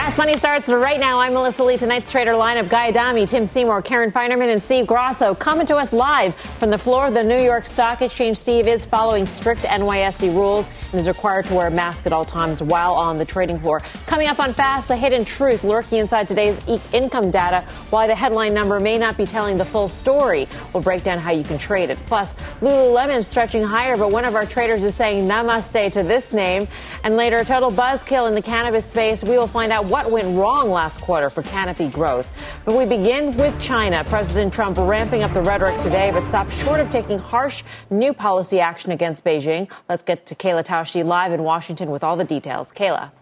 Fast Money starts right now. I'm Melissa Lee. Tonight's trader lineup: Guy Adami, Tim Seymour, Karen Feinerman, and Steve Grasso coming to us live from the floor of the New York Stock Exchange. Steve is following strict NYSE rules and is required to wear a mask at all times while on the trading floor. Coming up on Fast, a hidden truth lurking inside today's income data. Why the headline number may not be telling the full story. We'll break down how you can trade it. Plus, Lululemon stretching higher, but one of our traders is saying namaste to this name. And later, a total buzzkill in the cannabis space. We will find out what went wrong last quarter for Canopy Growth. But we begin with China. President Trump ramping up the rhetoric today, but stopped short of taking harsh new policy action against Beijing. Let's get to Kayla Tausche live in Washington with all the details. Kayla.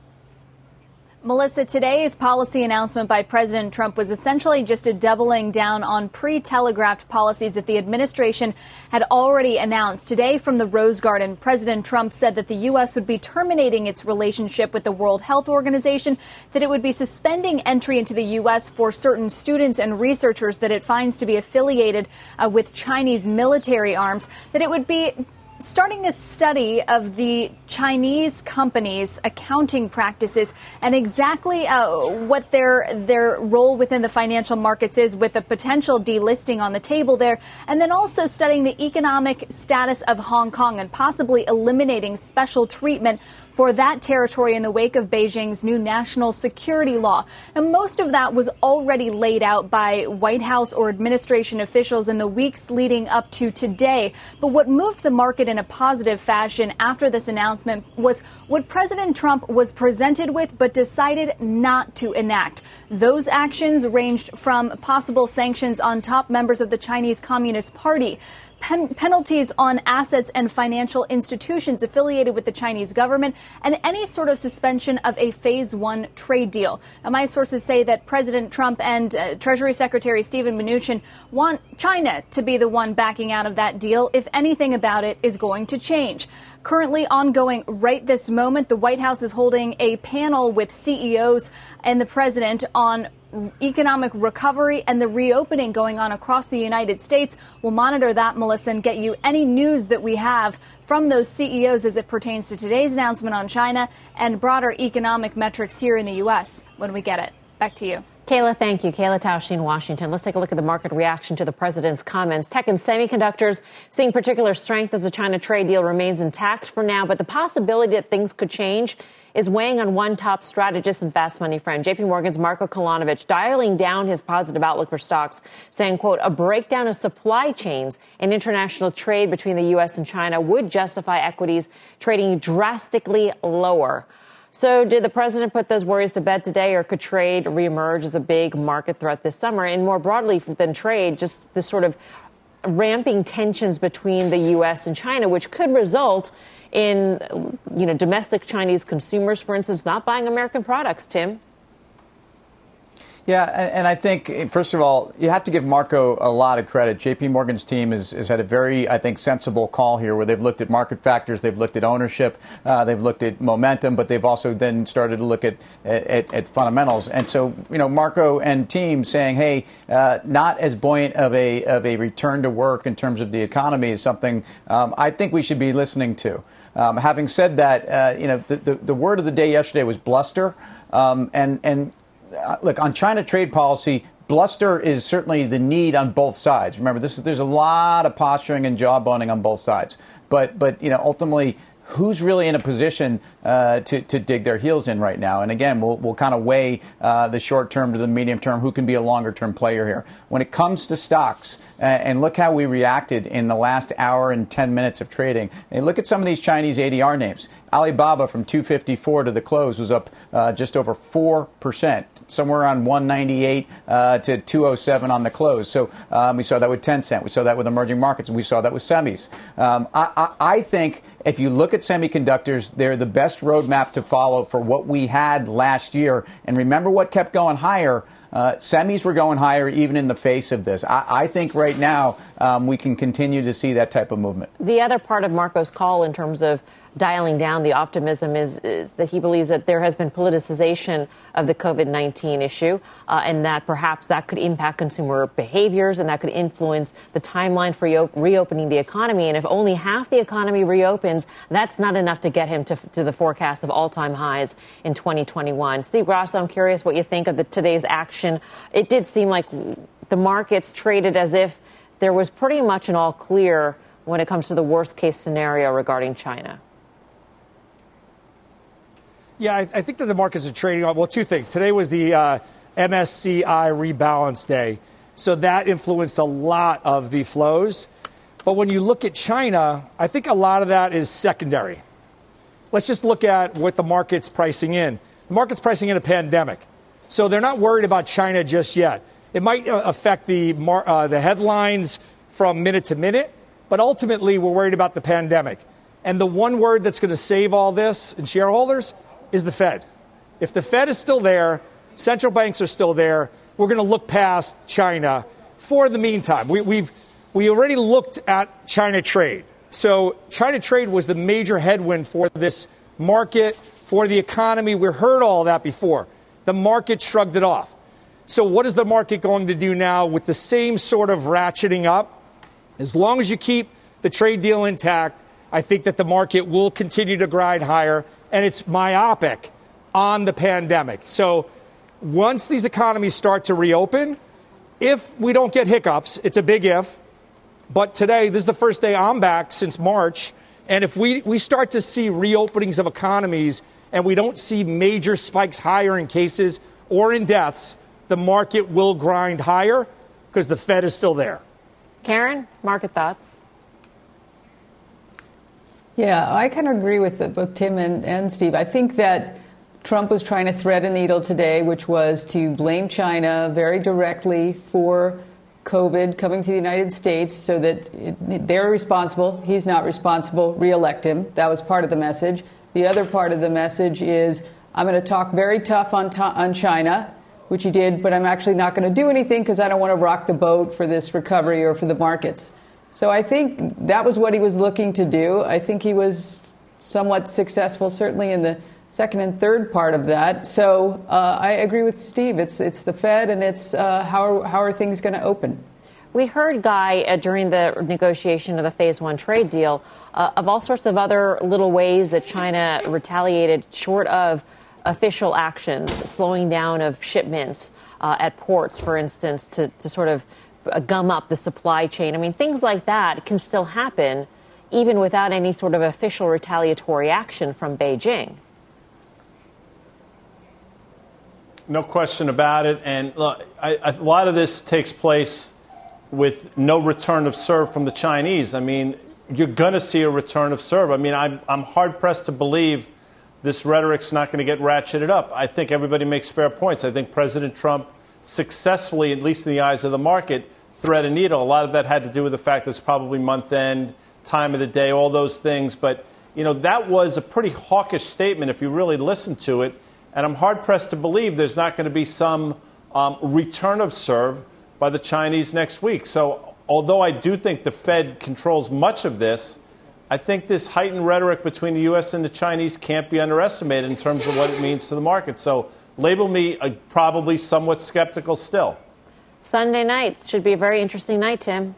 Melissa, today's policy announcement by President Trump was essentially just a doubling down on pre-telegraphed policies that the administration had already announced. Today from the Rose Garden, President Trump said that the U.S. would be terminating its relationship with the World Health Organization, that it would be suspending entry into the U.S. for certain students and researchers that it finds to be affiliated with Chinese military arms, that it would be starting a study of the Chinese companies' accounting practices and exactly what their role within the financial markets is, with a potential delisting on the table there, and then also studying the economic status of Hong Kong and possibly eliminating special treatment for that territory in the wake of Beijing's new national security law. And most of that was already laid out by White House or administration officials in the weeks leading up to today. But what moved the market in a positive fashion after this announcement was what President Trump was presented with but decided not to enact. Those actions ranged from possible sanctions on top members of the Chinese Communist Party, penalties on assets and financial institutions affiliated with the Chinese government, and any sort of suspension of a phase one trade deal. Now, my sources say that President Trump and Treasury Secretary Steven Mnuchin want China to be the one backing out of that deal if anything about it is going to change. Currently ongoing right this moment, the White House is holding a panel with CEOs and the president on economic recovery and the reopening going on across the United States. We'll monitor that, Melissa, and get you any news that we have from those CEOs as it pertains to today's announcement on China and broader economic metrics here in the U.S. when we get it. Back to you. Kayla, thank you. Kayla Tausche in Washington. Let's take a look at the market reaction to the president's comments. Tech and semiconductors seeing particular strength as the China trade deal remains intact for now, but the possibility that things could change is weighing on one top strategist and fast money friend, JP Morgan's Marko Kolanovic, dialing down his positive outlook for stocks, saying, quote, a breakdown of supply chains and international trade between the U.S. and China would justify equities trading drastically lower. So did the president put those worries to bed today, or could trade reemerge as a big market threat this summer? And more broadly than trade, just this sort of ramping tensions between the U.S. and China, which could result in, domestic Chinese consumers, for instance, not buying American products, Tim? Yeah, and I think, first of all, you have to give Marko a lot of credit. J.P. Morgan's team has had a very, I think, sensible call here where they've looked at market factors, they've looked at ownership, they've looked at momentum, but they've also then started to look at fundamentals. And so, Marko and team saying, hey, not as buoyant of a return to work in terms of the economy is something I think we should be listening to. Having said that, the word of the day yesterday was bluster, look, on China trade policy, bluster is certainly the need on both sides. Remember, there's a lot of posturing and jawboning on both sides. But ultimately, who's really in a position to dig their heels in right now? And again, we'll kind of weigh the short term to the medium term, who can be a longer term player here. When it comes to stocks, and look how we reacted in the last hour and 10 minutes of trading. And look at some of these Chinese ADR names. Alibaba from 254 to the close was up just over 4%. Somewhere around 198 to 207 on the close. So we saw that with Tencent. We saw that with emerging markets. We saw that with semis. I think if you look at semiconductors, they're the best roadmap to follow for what we had last year. And remember what kept going higher? Semis were going higher even in the face of this. I think right now we can continue to see that type of movement. The other part of Marko's call in terms of dialing down the optimism is that he believes that there has been politicization of the COVID-19 issue, and that perhaps that could impact consumer behaviors and that could influence the timeline for reopening the economy. And if only half the economy reopens, that's not enough to get him to the forecast of all-time highs in 2021. Steve Grasso, I'm curious what you think of today's action. It did seem like the markets traded as if there was pretty much an all clear when it comes to the worst case scenario regarding China. Yeah, I think that the markets are trading on, well, two things. Today was the MSCI rebalance day, so that influenced a lot of the flows. But when you look at China, I think a lot of that is secondary. Let's just look at what the market's pricing in. The market's pricing in a pandemic, so they're not worried about China just yet. It might affect the headlines from minute to minute, but ultimately we're worried about the pandemic. And the one word that's going to save all this in shareholders is the Fed. If the Fed is still there, central banks are still there, we're going to look past China for the meantime. We already looked at China trade. So China trade was the major headwind for this market, for the economy. We heard all that before. The market shrugged it off. So what is the market going to do now with the same sort of ratcheting up? As long as you keep the trade deal intact, I think that the market will continue to grind higher, and it's myopic on the pandemic. So once these economies start to reopen, if we don't get hiccups, it's a big if, but today, this is the first day I'm back since March, and if we start to see reopenings of economies and we don't see major spikes higher in cases or in deaths, the market will grind higher because the Fed is still there. Karen, market thoughts? Yeah, I kind of agree with both Tim and Steve. I think that Trump was trying to thread a needle today, which was to blame China very directly for COVID coming to the United States so that they're responsible. He's not responsible. Re-elect him. That was part of the message. The other part of the message is I'm going to talk very tough on China, which he did, but I'm actually not going to do anything because I don't want to rock the boat for this recovery or for the markets. So I think that was what he was looking to do. I think he was somewhat successful, certainly in the second and third part of that. So I agree with Steve. It's the Fed, and it's how are things going to open? We heard, Guy, during the negotiation of the Phase 1 trade deal, of all sorts of other little ways that China retaliated short of official actions, slowing down of shipments at ports, for instance, to sort of gum up the supply chain. I mean, things like that can still happen even without any sort of official retaliatory action from Beijing. No question about it. And look, a lot of this takes place with no return of serve from the Chinese. I mean, you're going to see a return of serve. I mean, I'm hard-pressed to believe this rhetoric's not going to get ratcheted up. I think everybody makes fair points. I think President Trump successfully, at least in the eyes of the market, thread a needle. A lot of that had to do with the fact that it's probably month-end, time of the day, all those things. But, you know, that was a pretty hawkish statement if you really listen to it. And I'm hard-pressed to believe there's not going to be some return of serve by the Chinese next week. So although I do think the Fed controls much of this, I think this heightened rhetoric between the U.S. and the Chinese can't be underestimated in terms of what it means to the market. So label me probably somewhat skeptical still. Sunday night should be a very interesting night, Tim.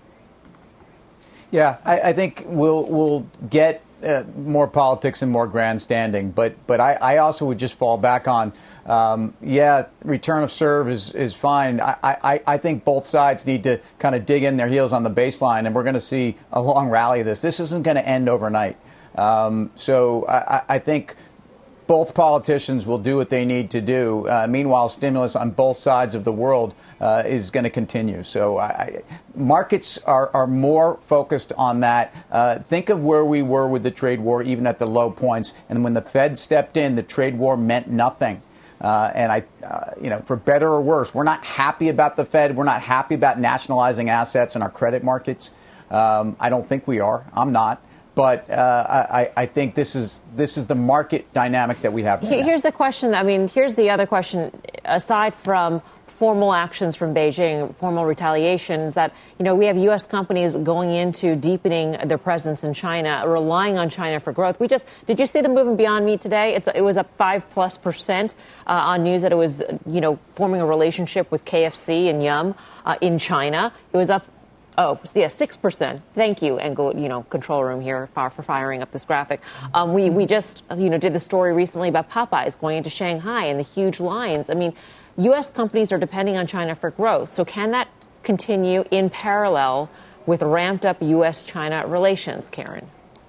Yeah, I think we'll get more politics and more grandstanding, but I also would just fall back on, return of serve is fine. I think both sides need to kind of dig in their heels on the baseline, and we're going to see a long rally of this. This isn't going to end overnight. So I think both politicians will do what they need to do. Meanwhile, stimulus on both sides of the world is going to continue. So markets are more focused on that. Think of where we were with the trade war, even at the low points. And when the Fed stepped in, the trade war meant nothing. And for better or worse, we're not happy about the Fed. We're not happy about nationalizing assets in our credit markets. I don't think we are. I'm not. But I think this is the market dynamic that we have. Here's the question. I mean, here's the other question. Aside from formal actions from Beijing, formal retaliations, that, we have U.S. companies going into deepening their presence in China, relying on China for growth. Did you see the move in Beyond Meat today? It was up 5+% on news that it was, forming a relationship with KFC and Yum in China. It was up 6%. Thank you, Engel, control room here for firing up this graphic. We just, did the story recently about Popeyes going into Shanghai and the huge lines. I mean, U.S. companies are depending on China for growth. So can that continue in parallel with ramped up U.S.-China relations, Karen?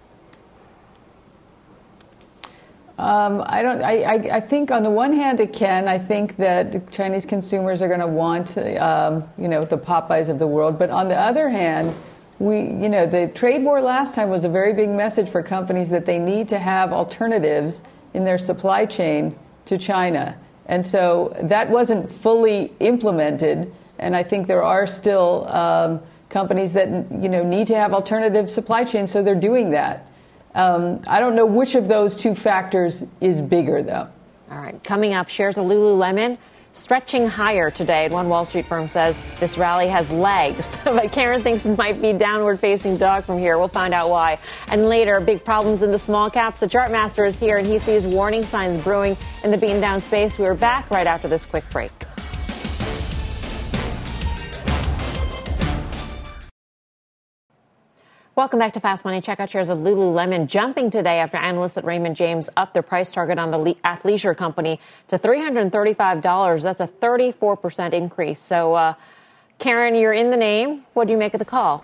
I think on the one hand it can. I think that Chinese consumers are going to want, the Popeyes of the world. But on the other hand, the trade war last time was a very big message for companies that they need to have alternatives in their supply chain to China. And so that wasn't fully implemented. And I think there are still companies that, need to have alternative supply chains. So they're doing that. I don't know which of those two factors is bigger, though. All right. Coming up, shares of Lululemon stretching higher today. One Wall Street firm says this rally has legs, but Karen thinks it might be downward-facing dog from here. We'll find out why. And later, big problems in the small caps. The Chartmaster is here, and he sees warning signs brewing in the beaten-down space. We're back right after this quick break. Welcome back to Fast Money. Check out shares of Lululemon jumping today after analysts at Raymond James upped their price target on the athleisure company to $335. That's a 34% increase. So, Karen, you're in the name. What do you make of the call?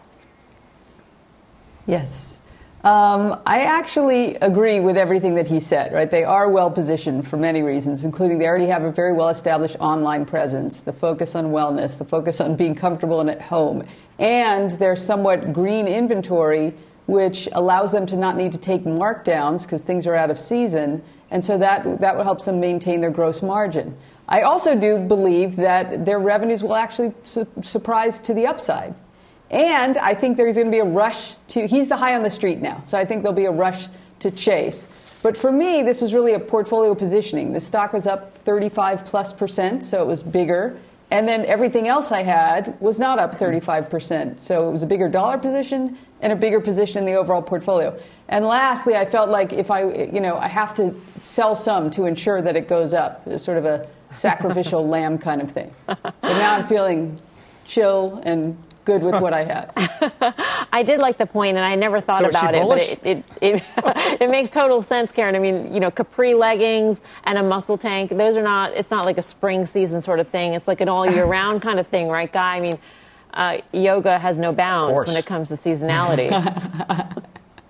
Yes. I actually agree with everything that he said, right? They are well positioned for many reasons, including they already have a very well established online presence, the focus on wellness, the focus on being comfortable and at home, and their somewhat green inventory, which allows them to not need to take markdowns because things are out of season. And so that will help them maintain their gross margin. I also do believe that their revenues will actually surprise to the upside. And I think there's going to be a rush he's the high on the street now, so I think there'll be a rush to chase. But for me, this was really a portfolio positioning. The stock was up 35+%, so it was bigger. And then everything else I had was not up 35%. So it was a bigger dollar position and a bigger position in the overall portfolio. And lastly, I felt like if I have to sell some to ensure that it goes up. It's sort of a sacrificial lamb kind of thing. But now I'm feeling chill and good with what I have. I did like the point, and I never thought about it, but it makes total sense, Karen. I mean, capri leggings and a muscle tank, it's not like a spring season sort of thing. It's like an all year round kind of thing, right, Guy? I mean, yoga has no bounds when it comes to seasonality.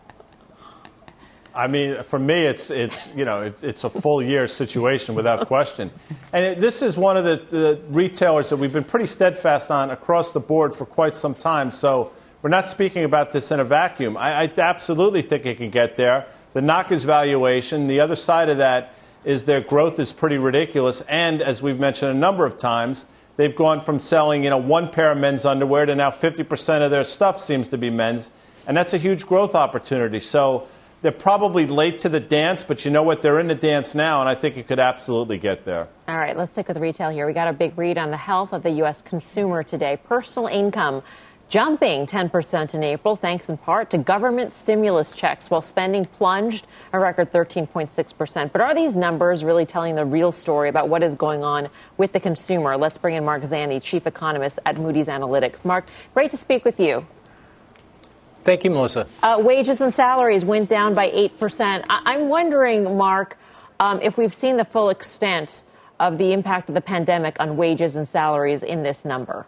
I mean, for me, it's a full year situation without question. And this is one of the retailers that we've been pretty steadfast on across the board for quite some time. So we're not speaking about this in a vacuum. I absolutely think it can get there. The knock is valuation. The other side of that is their growth is pretty ridiculous. And as we've mentioned a number of times, they've gone from selling, one pair of men's underwear to now 50% of their stuff seems to be men's. And that's a huge growth opportunity. So they're probably late to the dance, but you know what? They're in the dance now, and I think it could absolutely get there. All right, let's stick with retail here. We got a big read on the health of the U.S. consumer today. Personal income jumping 10% in April, thanks in part to government stimulus checks, while spending plunged a record 13.6%. But are these numbers really telling the real story about what is going on with the consumer? Let's bring in Mark Zandi, chief economist at Moody's Analytics. Mark, great to speak with you. Thank you, Melissa. Wages and salaries went down by 8%. I'm wondering, Mark, if we've seen the full extent of the impact of the pandemic on wages and salaries in this number.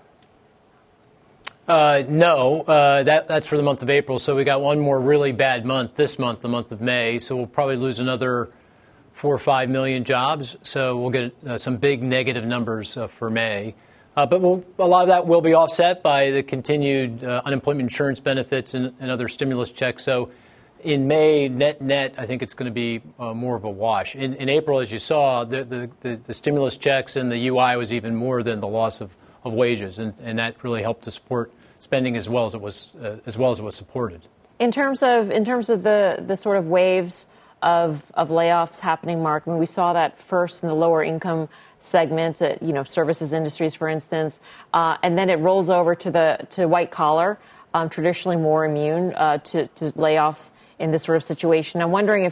No, that's for the month of April. So we got one more really bad month this month, the month of May. So we'll probably lose another 4 or 5 million jobs. So we'll get some big negative numbers for May. But a lot of that will be offset by the continued unemployment insurance benefits and other stimulus checks. So in May, net, I think it's going to be more of a wash. In April, as you saw, the stimulus checks and the UI was even more than the loss of wages, and that really helped to support spending as well as it was supported. In terms of the sort of waves of layoffs happening, Mark? I mean, we saw that first in the lower income segment, services industries, for instance, and then it rolls over to white collar, traditionally more immune to layoffs in this sort of situation. I'm wondering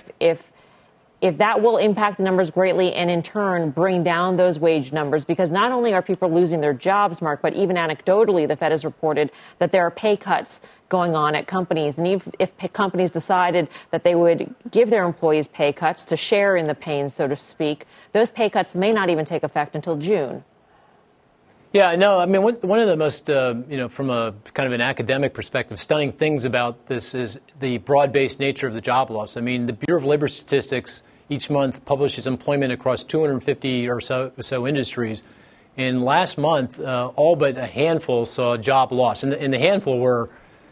if that will impact the numbers greatly and in turn bring down those wage numbers, because not only are people losing their jobs, Mark, but even anecdotally, the Fed has reported that there are pay cuts going on at companies. And if companies decided that they would give their employees pay cuts to share in the pain, so to speak, those pay cuts may not even take effect until June. Yeah, no, I mean, one of the most, from a kind of an academic perspective, stunning things about this is the broad-based nature of the job loss. I mean, the Bureau of Labor Statistics each month publishes employment across 250 or so industries. And last month, all but a handful saw job loss. And the handful were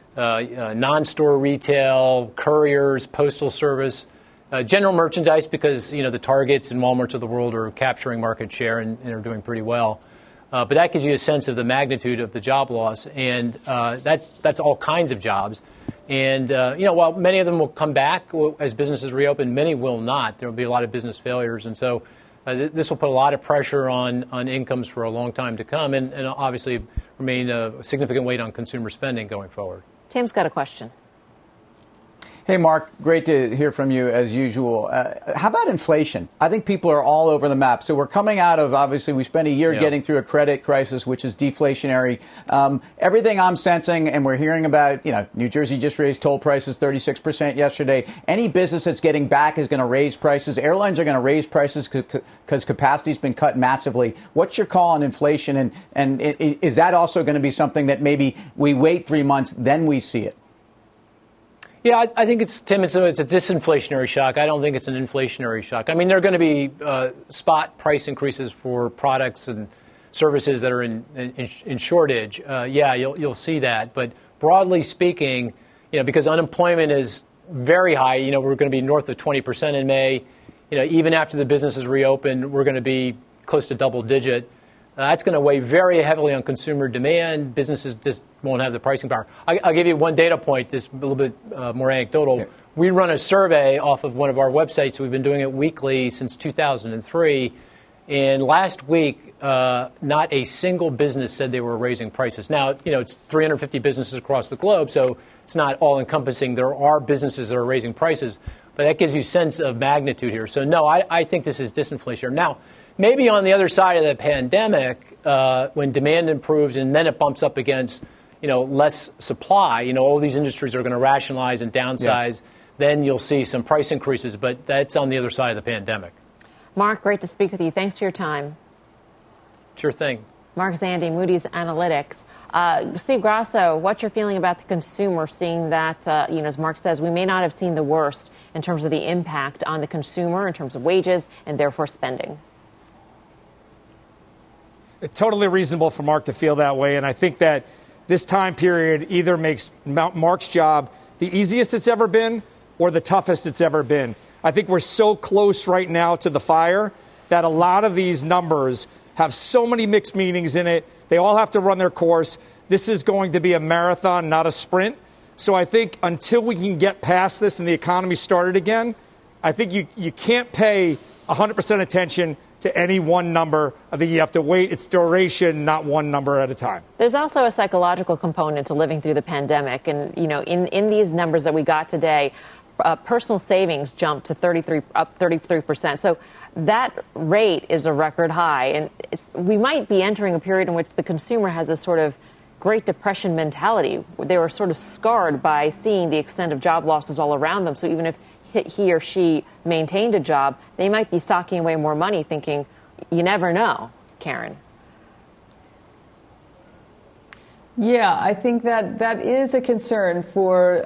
non-store retail, couriers, postal service, general merchandise, because, the Targets and Walmarts of the world are capturing market share and are doing pretty well. But that gives you a sense of the magnitude of the job loss. And that's all kinds of jobs. And, while many of them will come back as businesses reopen, many will not. There will be a lot of business failures. And so this will put a lot of pressure on incomes for a long time to come and obviously remain a significant weight on consumer spending going forward. Tim's got a question. Hey, Mark, great to hear from you as usual. How about inflation? I think people are all over the map. So we're coming out of, obviously, we spent a year getting through a credit crisis, which is deflationary. Everything I'm sensing, and we're hearing about, New Jersey just raised toll prices 36% yesterday. Any business that's getting back is going to raise prices. Airlines are going to raise prices because capacity's been cut massively. What's your call on inflation? And is that also going to be something that maybe we wait 3 months, then we see it? Yeah, I think it's a disinflationary shock. I don't think it's an inflationary shock. I mean, there are going to be spot price increases for products and services that are in shortage. You'll see that. But broadly speaking, because unemployment is very high, we're going to be north of 20% in May. Even after the businesses reopen, we're going to be close to double digit. That's going to weigh very heavily on consumer demand. Businesses just won't have the pricing power. I'll give you one data point, just a little bit more anecdotal. Yeah. We run a survey off of one of our websites. We've been doing it weekly since 2003. And last week, not a single business said they were raising prices. Now, it's 350 businesses across the globe, so it's not all-encompassing. There are businesses that are raising prices, but that gives you a sense of magnitude here. So, no, I think this is disinflation. Now, maybe on the other side of the pandemic, when demand improves and then it bumps up against, less supply, all these industries are going to rationalize and downsize, then you'll see some price increases. But that's on the other side of the pandemic. Mark, great to speak with you. Thanks for your time. Sure thing. Mark Zandi, Moody's Analytics. Steve Grasso, what's your feeling about the consumer, seeing that, as Mark says, we may not have seen the worst in terms of the impact on the consumer in terms of wages and therefore spending? It's totally reasonable for Mark to feel that way. And I think that this time period either makes Mark's job the easiest it's ever been or the toughest it's ever been. I think we're so close right now to the fire that a lot of these numbers have so many mixed meanings in it. They all have to run their course. This is going to be a marathon, not a sprint. So I think until we can get past this and the economy started again, I think you can't pay 100% attention to any one number. I think you have to wait its duration, not one number at a time. There's also a psychological component to living through the pandemic. And, in these numbers that we got today, personal savings jumped to 33%. So that rate is a record high. And we might be entering a period in which the consumer has this sort of Great Depression mentality. They were sort of scarred by seeing the extent of job losses all around them. So even if he or she maintained a job, they might be stocking away more money thinking, you never know, Karen. Yeah, I think that is a concern for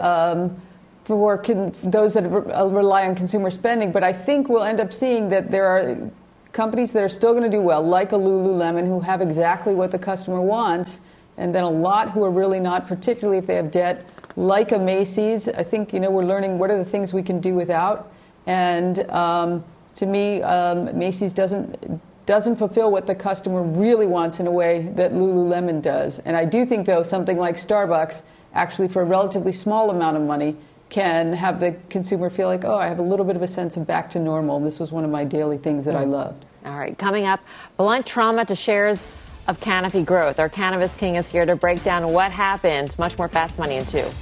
those that rely on consumer spending. But I think we'll end up seeing that there are companies that are still going to do well, like a Lululemon, who have exactly what the customer wants, and then a lot who are really not, particularly if they have debt, like a Macy's. I think, we're learning what are the things we can do without. And to me, Macy's doesn't fulfill what the customer really wants in a way that Lululemon does. And I do think, though, something like Starbucks, actually for a relatively small amount of money, can have the consumer feel like, oh, I have a little bit of a sense of back to normal. This was one of my daily things that I loved. All right, coming up, blunt trauma to shares of Canopy Growth. Our cannabis king is here to break down what happened. Much more Fast Money in 2.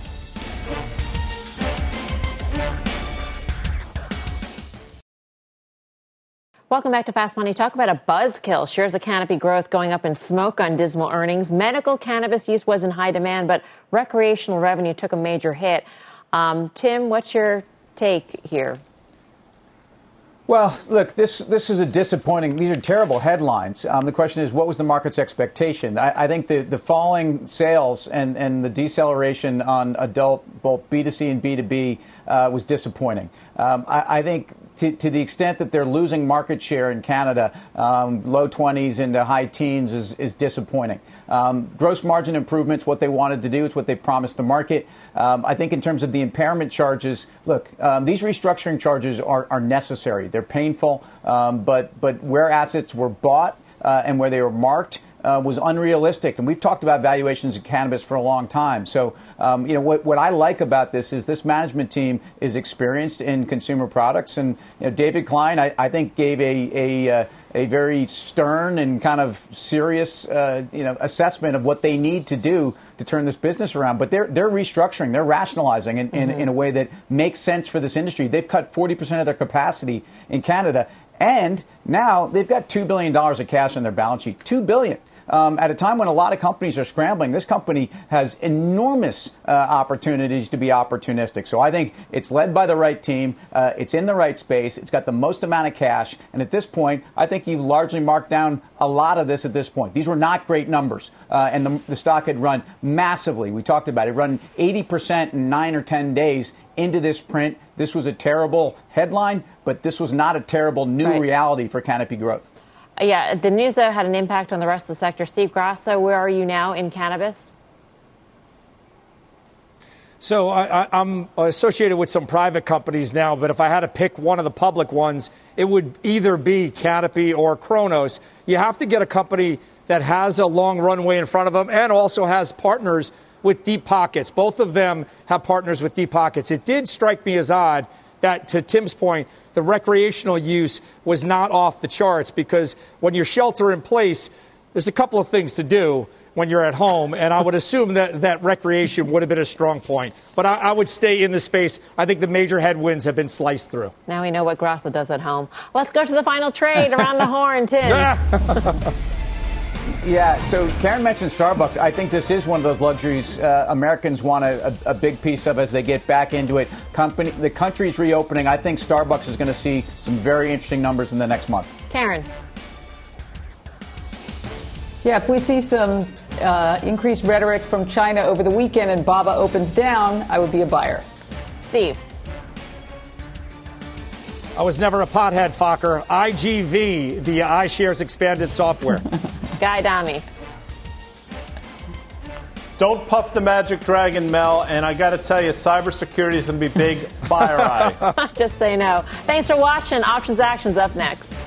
Welcome back to Fast Money. Talk about a buzzkill. Shares of Canopy Growth going up in smoke on dismal earnings. Medical cannabis use was in high demand, but recreational revenue took a major hit. Tim, what's your take here? Well, look, this is a disappointing. These are terrible headlines. The question is, what was the market's expectation? I think the falling sales and the deceleration on adult, both B2C and B2B, was disappointing. I think to the extent that they're losing market share in Canada, low 20s into high teens is disappointing. Gross margin improvements, what they wanted to do, it's what they promised the market. I think in terms of the impairment charges, look, these restructuring charges are necessary. They're painful, but where assets were bought and where they were marked was unrealistic. And we've talked about valuations of cannabis for a long time. So, what I like about this is this management team is experienced in consumer products. And David Klein, I think, gave a very stern and kind of serious, assessment of what they need to do to turn this business around. But they're restructuring, they're rationalizing in a way that makes sense for this industry. They've cut 40% of their capacity in Canada. And now they've got $2 billion of cash on their balance sheet. $2 billion. At a time when a lot of companies are scrambling, this company has enormous opportunities to be opportunistic. So I think it's led by the right team. It's in the right space. It's got the most amount of cash. And at this point, I think you've largely marked down a lot of this at this point. These were not great numbers. And the stock had run massively. We talked about it. Run 80% in 9 or 10 days into this print. This was a terrible headline, but this was not a terrible new reality for Canopy Growth. Yeah, the news, though, had an impact on the rest of the sector. Steve Grasso, where are you now in cannabis? So I'm associated with some private companies now, but if I had to pick one of the public ones, it would either be Canopy or Cronos. You have to get a company that has a long runway in front of them and also has partners with deep pockets. Both of them have partners with deep pockets. It did strike me as odd that, to Tim's point, the recreational use was not off the charts, because when you're shelter in place, there's a couple of things to do when you're at home, and I would assume that recreation would have been a strong point. But I would stay in the space. I think the major headwinds have been sliced through. Now we know what Grasso does at home. Let's go to the final trade around the horn, Tim. Yeah, so Karen mentioned Starbucks. I think this is one of those luxuries Americans want a big piece of as they get back into it. The country's reopening. I think Starbucks is going to see some very interesting numbers in the next month. Karen. Yeah, if we see some increased rhetoric from China over the weekend and BABA opens down, I would be a buyer. Steve. I was never a pothead, Fokker. IGV, the iShares expanded software. Guy Adami. Don't puff the magic dragon, Mel. And I got to tell you, cybersecurity is going to be big. FireEye. Just say no. Thanks for watching. Options Action's up next.